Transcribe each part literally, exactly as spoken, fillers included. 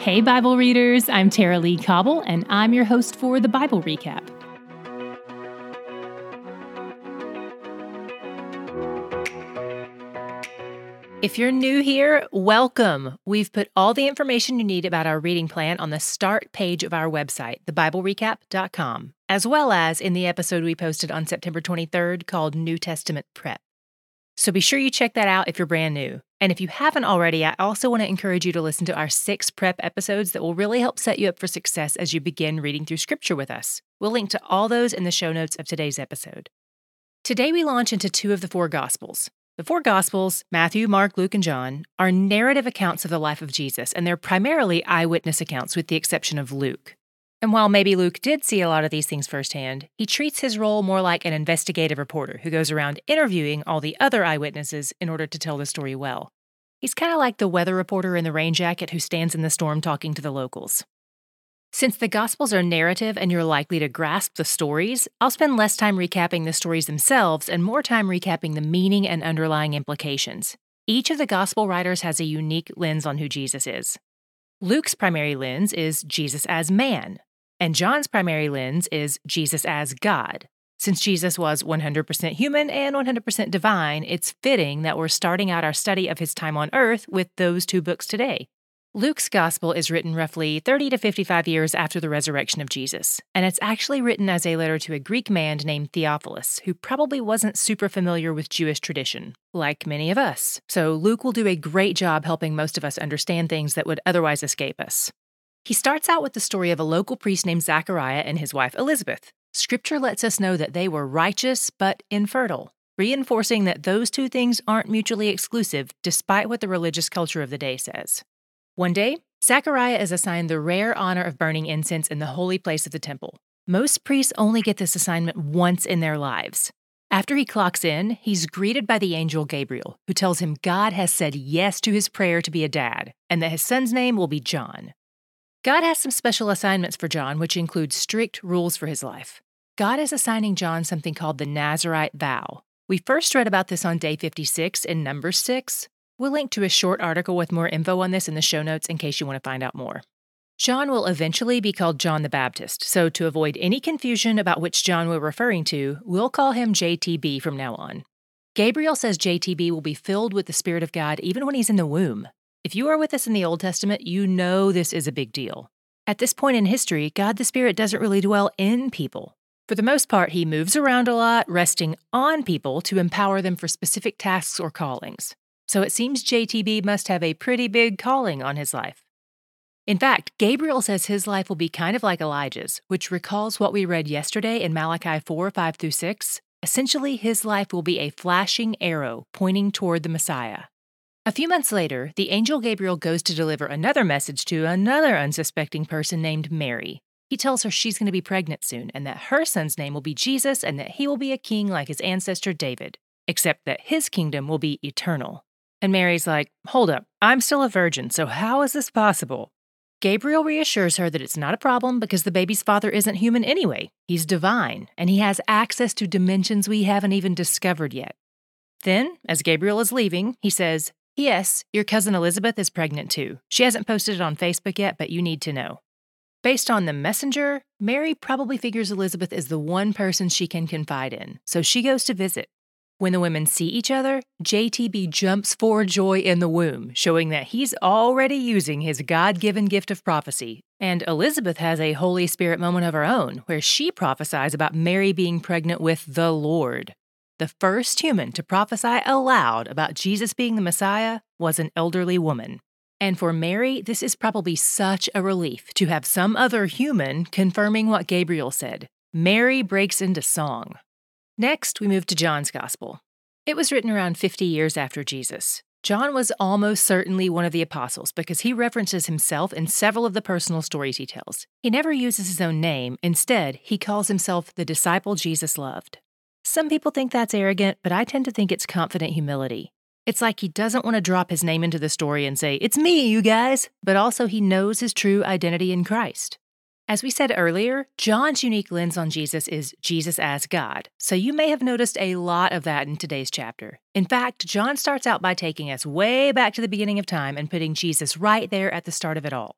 Hey, Bible readers, I'm Tara Lee Cobble, and I'm your host for the Bible Recap. If you're new here, welcome. We've put all the information you need about our reading plan on the start page of our website, the bible recap dot com, as well as in the episode we posted on September twenty-third called New Testament Prep. So be sure you check that out if you're brand new. And if you haven't already, I also want to encourage you to listen to our six prep episodes that will really help set you up for success as you begin reading through Scripture with us. We'll link to all those in the show notes of today's episode. Today we launch into two of the four Gospels. The four Gospels, Matthew, Mark, Luke, and John, are narrative accounts of the life of Jesus, and they're primarily eyewitness accounts with the exception of Luke. And while maybe Luke did see a lot of these things firsthand, he treats his role more like an investigative reporter who goes around interviewing all the other eyewitnesses in order to tell the story well. He's kind of like the weather reporter in the rain jacket who stands in the storm talking to the locals. Since the Gospels are narrative and you're likely to grasp the stories, I'll spend less time recapping the stories themselves and more time recapping the meaning and underlying implications. Each of the Gospel writers has a unique lens on who Jesus is. Luke's primary lens is Jesus as man, and John's primary lens is Jesus as God. Since Jesus was one hundred percent human and one hundred percent divine, it's fitting that we're starting out our study of his time on earth with those two books today. Luke's gospel is written roughly thirty to fifty-five years after the resurrection of Jesus, and it's actually written as a letter to a Greek man named Theophilus, who probably wasn't super familiar with Jewish tradition, like many of us. So Luke will do a great job helping most of us understand things that would otherwise escape us. He starts out with the story of a local priest named Zachariah and his wife Elizabeth. Scripture lets us know that they were righteous but infertile, reinforcing that those two things aren't mutually exclusive despite what the religious culture of the day says. One day, Zachariah is assigned the rare honor of burning incense in the holy place of the temple. Most priests only get this assignment once in their lives. After he clocks in, he's greeted by the angel Gabriel, who tells him God has said yes to his prayer to be a dad, and that his son's name will be John. God has some special assignments for John, which include strict rules for his life. God is assigning John something called the Nazirite vow. We first read about this on day fifty-six in Numbers six. We'll link to a short article with more info on this in the show notes in case you want to find out more. John will eventually be called John the Baptist, so to avoid any confusion about which John we're referring to, we'll call him J T B from now on. Gabriel says J T B will be filled with the Spirit of God even when he's in the womb. If you are with us in the Old Testament, you know this is a big deal. At this point in history, God the Spirit doesn't really dwell in people. For the most part, he moves around a lot, resting on people to empower them for specific tasks or callings. So it seems J T B must have a pretty big calling on his life. In fact, Gabriel says his life will be kind of like Elijah's, which recalls what we read yesterday in Malachi four, five through six. Essentially, his life will be a flashing arrow pointing toward the Messiah. A few months later, the angel Gabriel goes to deliver another message to another unsuspecting person named Mary. He tells her she's going to be pregnant soon and that her son's name will be Jesus and that he will be a king like his ancestor David, except that his kingdom will be eternal. And Mary's like, hold up, I'm still a virgin, so how is this possible? Gabriel reassures her that it's not a problem because the baby's father isn't human anyway. He's divine, and he has access to dimensions we haven't even discovered yet. Then, as Gabriel is leaving, he says, P S Your cousin Elizabeth is pregnant too. She hasn't posted it on Facebook yet, but you need to know. Based on the messenger, Mary probably figures Elizabeth is the one person she can confide in, so she goes to visit. When the women see each other, J T B jumps for joy in the womb, showing that he's already using his God-given gift of prophecy. And Elizabeth has a Holy Spirit moment of her own, where she prophesies about Mary being pregnant with the Lord. The first human to prophesy aloud about Jesus being the Messiah was an elderly woman. And for Mary, this is probably such a relief to have some other human confirming what Gabriel said. Mary breaks into song. Next, we move to John's Gospel. It was written around fifty years after Jesus. John was almost certainly one of the apostles because he references himself in several of the personal stories he tells. He never uses his own name. Instead, he calls himself the disciple Jesus loved. Some people think that's arrogant, but I tend to think it's confident humility. It's like he doesn't want to drop his name into the story and say, "It's me, you guys," but also he knows his true identity in Christ. As we said earlier, John's unique lens on Jesus is Jesus as God, so you may have noticed a lot of that in today's chapter. In fact, John starts out by taking us way back to the beginning of time and putting Jesus right there at the start of it all.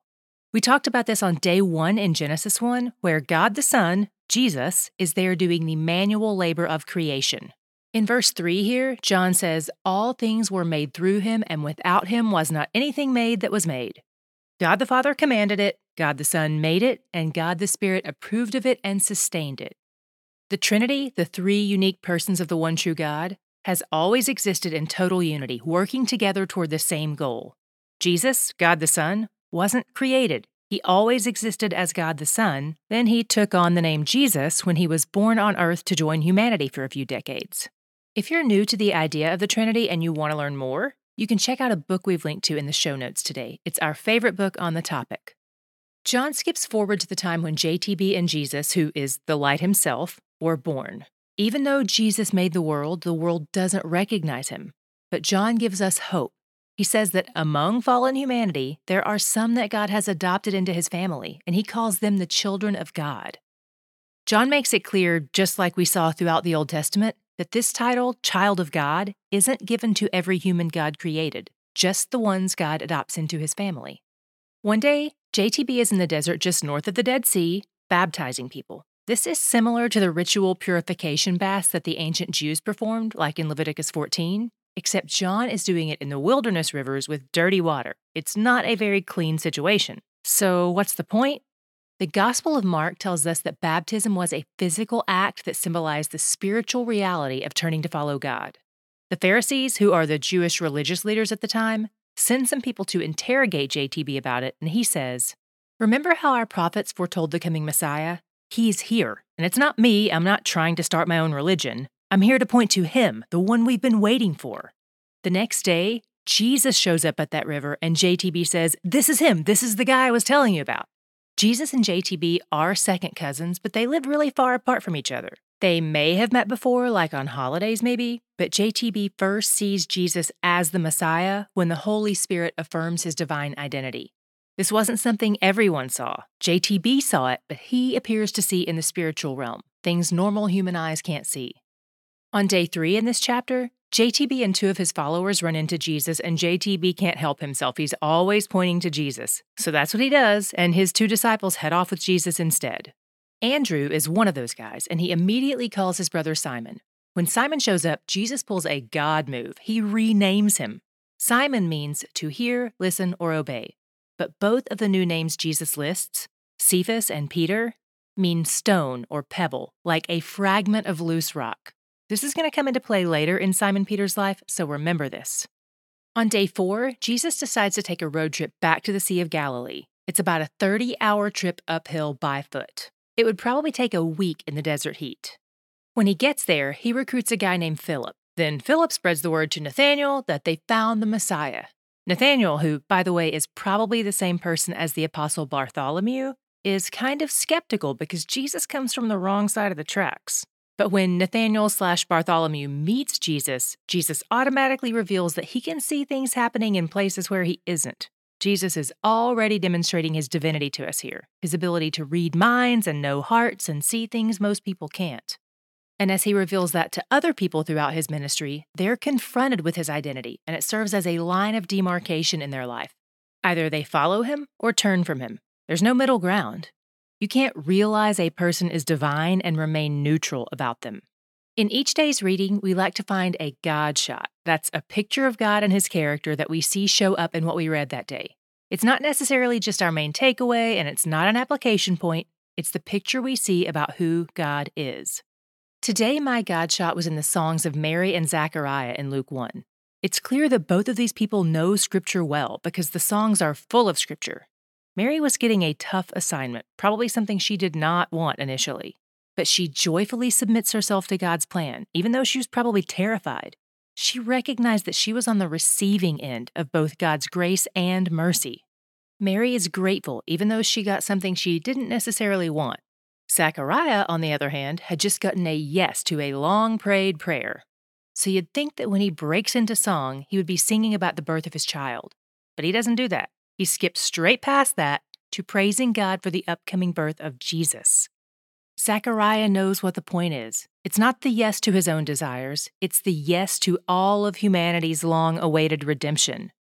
We talked about this on day one in Genesis one, where God the Son, Jesus, is there doing the manual labor of creation. In verse three here, John says, "All things were made through him, and without him was not anything made that was made." God the Father commanded it, God the Son made it, and God the Spirit approved of it and sustained it. The Trinity, the three unique persons of the one true God, has always existed in total unity, working together toward the same goal. Jesus, God the Son, wasn't created. He always existed as God the Son. Then he took on the name Jesus when he was born on earth to join humanity for a few decades. If you're new to the idea of the Trinity and you want to learn more, you can check out a book we've linked to in the show notes today. It's our favorite book on the topic. John skips forward to the time when J T B and Jesus, who is the light himself, were born. Even though Jesus made the world, the world doesn't recognize him. But John gives us hope. He says that among fallen humanity, there are some that God has adopted into his family, and he calls them the children of God. John makes it clear, just like we saw throughout the Old Testament, that this title, Child of God, isn't given to every human God created, just the ones God adopts into his family. One day, J T B is in the desert just north of the Dead Sea, baptizing people. This is similar to the ritual purification baths that the ancient Jews performed, like in Leviticus fourteen, except John is doing it in the wilderness rivers with dirty water. It's not a very clean situation. So what's the point? The Gospel of Mark tells us that baptism was a physical act that symbolized the spiritual reality of turning to follow God. The Pharisees, who are the Jewish religious leaders at the time, send some people to interrogate J T B about it, and he says, "Remember how our prophets foretold the coming Messiah? He's here, and it's not me. I'm not trying to start my own religion. I'm here to point to him, the one we've been waiting for." The next day, Jesus shows up at that river, and J T B says, "This is him. This is the guy I was telling you about." Jesus and J T B are second cousins, but they live really far apart from each other. They may have met before, like on holidays maybe, but J T B first sees Jesus as the Messiah when the Holy Spirit affirms his divine identity. This wasn't something everyone saw. J T B saw it, but he appears to see in the spiritual realm, things normal human eyes can't see. On day three in this chapter, J T B and two of his followers run into Jesus, and J T B can't help himself. He's always pointing to Jesus. So that's what he does, and his two disciples head off with Jesus instead. Andrew is one of those guys, and he immediately calls his brother Simon. When Simon shows up, Jesus pulls a God move. He renames him. Simon means to hear, listen, or obey. But both of the new names Jesus lists, Cephas and Peter, mean stone or pebble, like a fragment of loose rock. This is going to come into play later in Simon Peter's life, so remember this. On day four, Jesus decides to take a road trip back to the Sea of Galilee. It's about a thirty-hour trip uphill by foot. It would probably take a week in the desert heat. When he gets there, he recruits a guy named Philip. Then Philip spreads the word to Nathanael that they found the Messiah. Nathanael, who, by the way, is probably the same person as the Apostle Bartholomew, is kind of skeptical because Jesus comes from the wrong side of the tracks. But when Nathanael slash Bartholomew meets Jesus, Jesus automatically reveals that he can see things happening in places where he isn't. Jesus is already demonstrating his divinity to us here, his ability to read minds and know hearts and see things most people can't. And as he reveals that to other people throughout his ministry, they're confronted with his identity, and it serves as a line of demarcation in their life. Either they follow him or turn from him. There's no middle ground. You can't realize a person is divine and remain neutral about them. In each day's reading, we like to find a God shot. That's a picture of God and his character that we see show up in what we read that day. It's not necessarily just our main takeaway, and it's not an application point. It's the picture we see about who God is. Today, my God shot was in the songs of Mary and Zechariah in Luke one. It's clear that both of these people know Scripture well because the songs are full of Scripture. Mary was getting a tough assignment, probably something she did not want initially. But she joyfully submits herself to God's plan, even though she was probably terrified. She recognized that she was on the receiving end of both God's grace and mercy. Mary is grateful, even though she got something she didn't necessarily want. Zechariah, on the other hand, had just gotten a yes to a long-prayed prayer. So you'd think that when he breaks into song, he would be singing about the birth of his child. But he doesn't do that. He skips straight past that to praising God for the upcoming birth of Jesus. Zechariah knows what the point is. It's not the yes to his own desires, it's the yes to all of humanity's long-awaited redemption.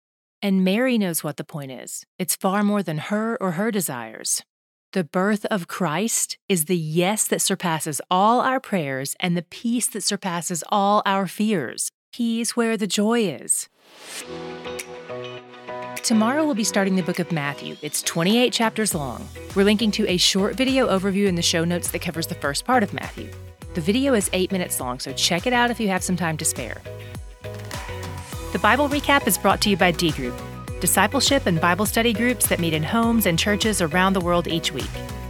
And Mary knows what the point is. It's far more than her or her desires. The birth of Christ is the yes that surpasses all our prayers and the peace that surpasses all our fears. He's where the joy is. Tomorrow we'll be starting the book of Matthew. It's twenty-eight chapters long. We're linking to a short video overview in the show notes that covers the first part of Matthew. The video is eight minutes long, so check it out if you have some time to spare. The Bible Recap is brought to you by D Group, discipleship and Bible study groups that meet in homes and churches around the world each week.